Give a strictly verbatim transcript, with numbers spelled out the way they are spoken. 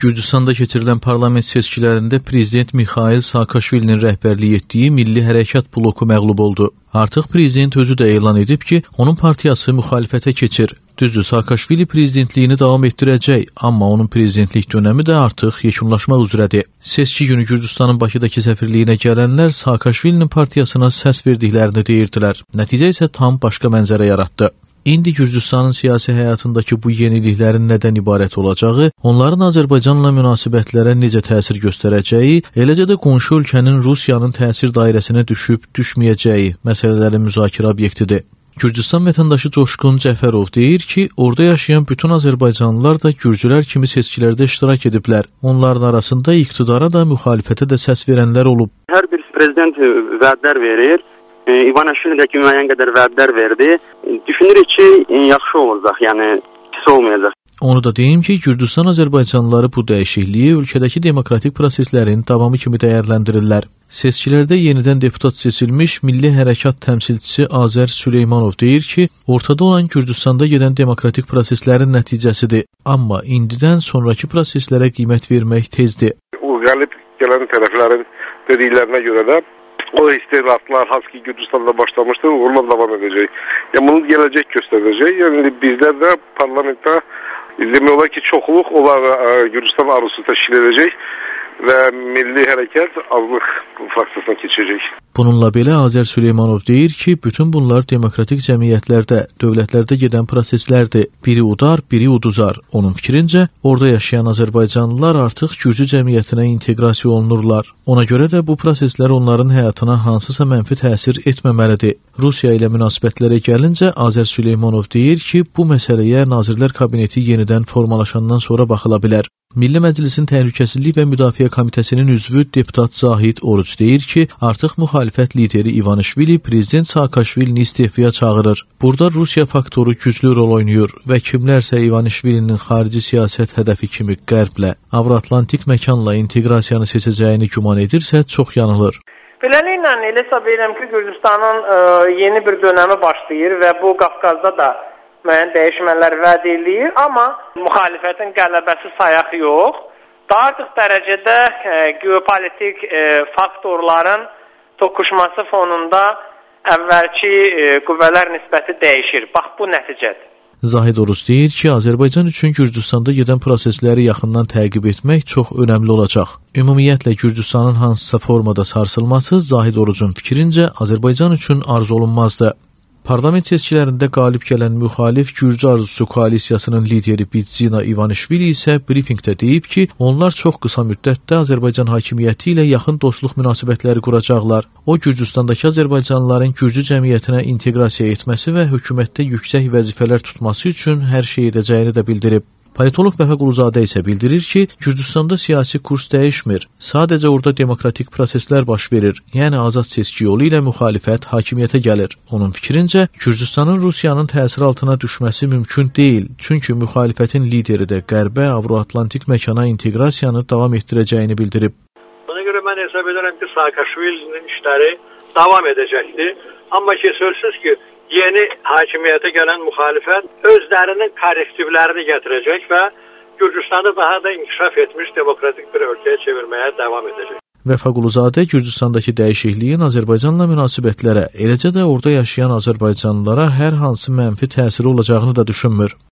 Gürcüstanda keçirilən parlament seçkilərində prezident Mixail Saakashvilinin rəhbərlik etdiyi Milli Hərəkat bloku məğlub oldu. Artıq prezident özü də elan edib ki, onun partiyası müxalifətə keçir. Düzdür, Saakashvili prezidentliyini davam etdirəcək, amma onun prezidentlik dönəmi də artıq yekunlaşmaq üzrədir. Seçki günü Gürcüstanın Bakıdakı səfirliyinə gələnlər Saakashvilinin partiyasına səs verdiklərini deyirdilər. Nəticə isə tam başqa mənzərə yaratdı. İndi Gürcüstanın siyasi həyatındakı bu yeniliklərin nədən ibarət olacağı, onların Azərbaycanla münasibətlərə necə təsir göstərəcəyi, eləcə də qonşu ölkənin Rusiyanın təsir dairəsinə düşüb düşməyəcəyi məsələlərin müzakirə obyektidir. Gürcüstan vətəndaşı Coşqun Cəfərov deyir ki, orada yaşayan bütün Azərbaycanlılar da gürcülər kimi seçkilərdə iştirak ediblər. Onların arasında iqtidara da, müxalifətə də səs verənlər olub. Hər bir prezident vədlər verir. İvanishvili də ki, müəyyən qədər vədlər verdi. Düşünürük ki, yaxşı olacaq, yəni pis olmayacaq. Onu da deyim ki, Gürcüstan Azərbaycanlıları bu dəyişikliyi ölkədəki demokratik proseslərin davamı kimi dəyərləndirirlər. Seçkilərdə yenidən deputat seçilmiş Milli Hərəkat təmsilçisi Azər Süleymanov deyir ki, ortada olan Gürcüstanda gedən demokratik proseslərin nəticəsidir. Amma indidən sonraki proseslərə qiymət vermək tezdir. O gəlib gələn tərəflərin dediklərinə görə də o istedatlar hansı ki Gürcüstanda başlamışdı, onunla davam edəcək. Yəni bunu gələcək göstərəcək. Yəni bizlər də parlamentdə demək olar ki, çoxluq olar Gürcüstan arzusu təşkil edəcək və Milli Hərəkat azlıq fraksiyasına keçəcək. Bununla belə Azər Süleymanov deyir ki, bütün bunlar demokratik cəmiyyətlərdə, dövlətlərdə gedən proseslərdir. Biri udar, biri uduzar. Onun fikrincə, orada yaşayan Azərbaycanlılar artıq Gürcü cəmiyyətinə inteqrasiya olunurlar. Ona görə də bu proseslər onların həyatına hansısa mənfi təsir etməməlidir. Rusiya ilə münasibətlərə gəlincə, Azər Süleymanov deyir ki, bu məsələyə Nazirlər Kabineti yenidən formalaşandan sonra baxıla bilər. Milli Məclisin Təhlükəsizlik və Müdafiə Komitəsinin üzvü deputat Zahid Oruc deyir ki, artıq müxalifət lideri İvanishvili prezident Saakashvilini istefaya çağırır. Burada Rusiya faktoru güclü rol oynayır və kimlərsə İvanishvilinin xarici siyasət hədəfi kimi Qərblə, Avro-Atlantik məkanla inteqrasiyanı seçəcəyini güman edirsə, çox yanılır. Beləliklə, elə hesab edirəm ki, Gürcüstanın ə, yeni bir dönəmi başlayır və bu Qafqazda da müəyyən dəyişmələr vəd edir, amma müxalifətin qələbəsi sayaq yox. Daha artıq dərəcədə e, geopolitik e, faktorların toqquşması fonunda əvvəlki e, qüvvələr nisbəti dəyişir. Bax, bu nəticədir. Zahid Oruc deyir ki, Azərbaycan üçün Gürcüstanda gedən prosesləri yaxından təqib etmək çox önəmli olacaq. Ümumiyyətlə, Gürcüstanın hansısa formada sarsılması Zahid Orucun fikrincə Azərbaycan üçün arzu olunmazdı. Parlament seçkilərində qalib gələn müxalif Gürcü Arzusu koalisiyasının lideri Bidzina İvanishvili isə brifinqdə deyib ki, onlar çox qısa müddətdə Azərbaycan hakimiyyəti ilə yaxın dostluq münasibətləri quracaqlar. O, Gürcüstandakı Azərbaycanlıların Gürcü cəmiyyətinə inteqrasiya etməsi və hökumətdə yüksək vəzifələr tutması üçün hər şey edəcəyini də bildirib. Politoloq Vəfa Quluzadə isə bildirir ki, Gürcüstanda siyasi kurs dəyişmir. Sadəcə orada demokratik proseslər baş verir, yəni azad seçki yolu ilə müxalifət hakimiyyətə gəlir. Onun fikrincə, Gürcüstanın Rusiyanın təsiri altına düşməsi mümkün deyil, çünki müxalifətin lideri də Qərbə, Avro-Atlantik məkana inteqrasiyanı davam etdirəcəyini bildirib. Buna görə mən hesab edirəm ki, Saakashvilinin işləri davam edəcəkdir. Amma ki, sözsüz ki, yeni hakimiyyətə gələn müxalifət özlərinin korrektivlərini gətirəcək və Gürcüstanı daha da inkişaf etmiş demokratik bir ölkəyə çevirməyə davam edəcək. Vəfa Quluzadə Gürcüstandakı dəyişikliyin Azərbaycanla münasibətlərə, eləcə də orada yaşayan Azərbaycanlılara hər hansı mənfi təsiri olacağını da düşünmür.